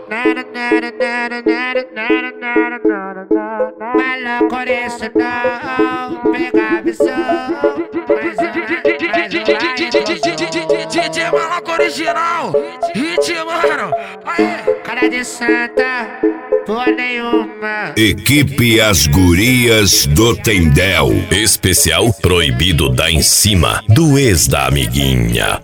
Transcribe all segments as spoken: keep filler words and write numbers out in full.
Maluco isso não, pega a visão. Mais uma, mais uma. D J Maluco original, hit, mano. Aê. Cara de santa, porra nenhuma. Equipe As Gurias do Tendel. Especial Proibido da Em Cima, do ex da amiguinha.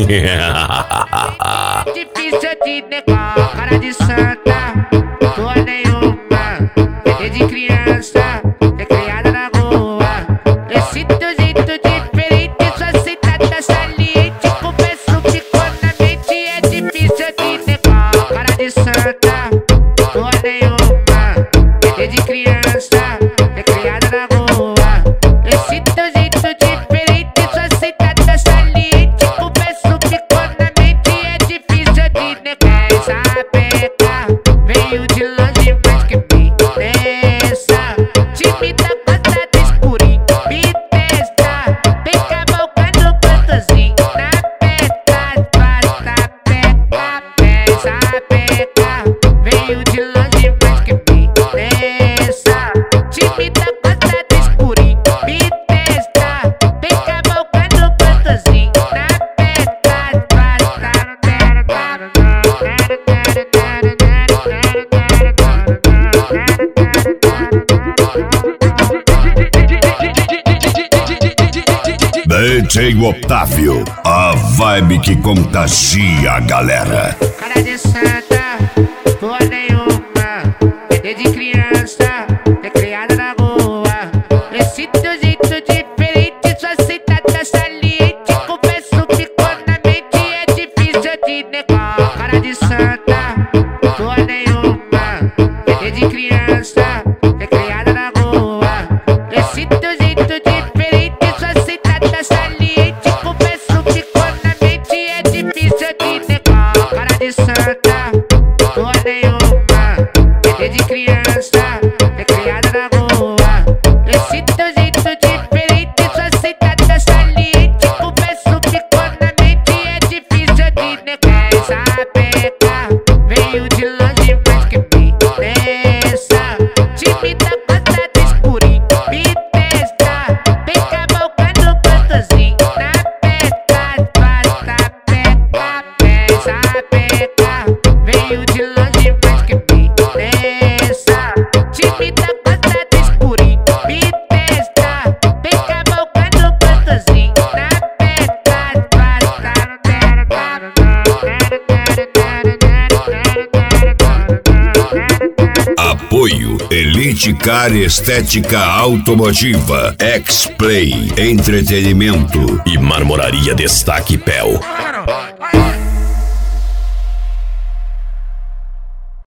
Difícil de negar, cara de santa, porra nenhuma. É de criança, é criada na rua. Esse teu jeito diferente, sua sentada saliente. Confesso que ficou na mente, é difícil de negar, cara de santa, porra nenhuma. É de criança, é criada na rua. Esse teu jeito diferente, sua sentada saliente. Confesso que ficou na mente, é difícil de negar. Essa peca veio de longe, mas que me interessa. Time da costa do escurinho, me testa. Peca boca no cantozinho, na peca, basta peca. Essa peca veio de longe, mas que me interessa. Time da costa do escurinho, me testa. Peca boca no cantozinho, na peca, basta. D J Otávio, a vibe que contagia a galera. Cara de santa, porra nenhuma. É de criança, é criada na rua. Esse teu jeito diferente, sua sentada saliente. Confesso que ficou na mente, é difícil de negar. Cara de santa, porra nenhuma. É de criança, é criada na rua. Esse teu jeito diferente, sua sentada saliente. Confesso que ficou na mente, é difícil de negar. Cara de santa, porra nenhuma. É de criança, é criada na rua. Esse teu jeito diferente, sua sentada saliente. Confesso que ficou na mente, é difícil de negar. Essa peca veio de longe, mas que me interessa. Time da costa do escurinho, me testa. Peca boca no cantozinho, na peca, basta peca. Essa peca veio de longe, mas que me interessa. Time da costa do escurinho, me testa. Peca boca no cantozinho, na peca, basta. Apoio Elite Car Estética Automotiva, X-Play Entretenimento E Marmoraria Destaque Pel. Mano,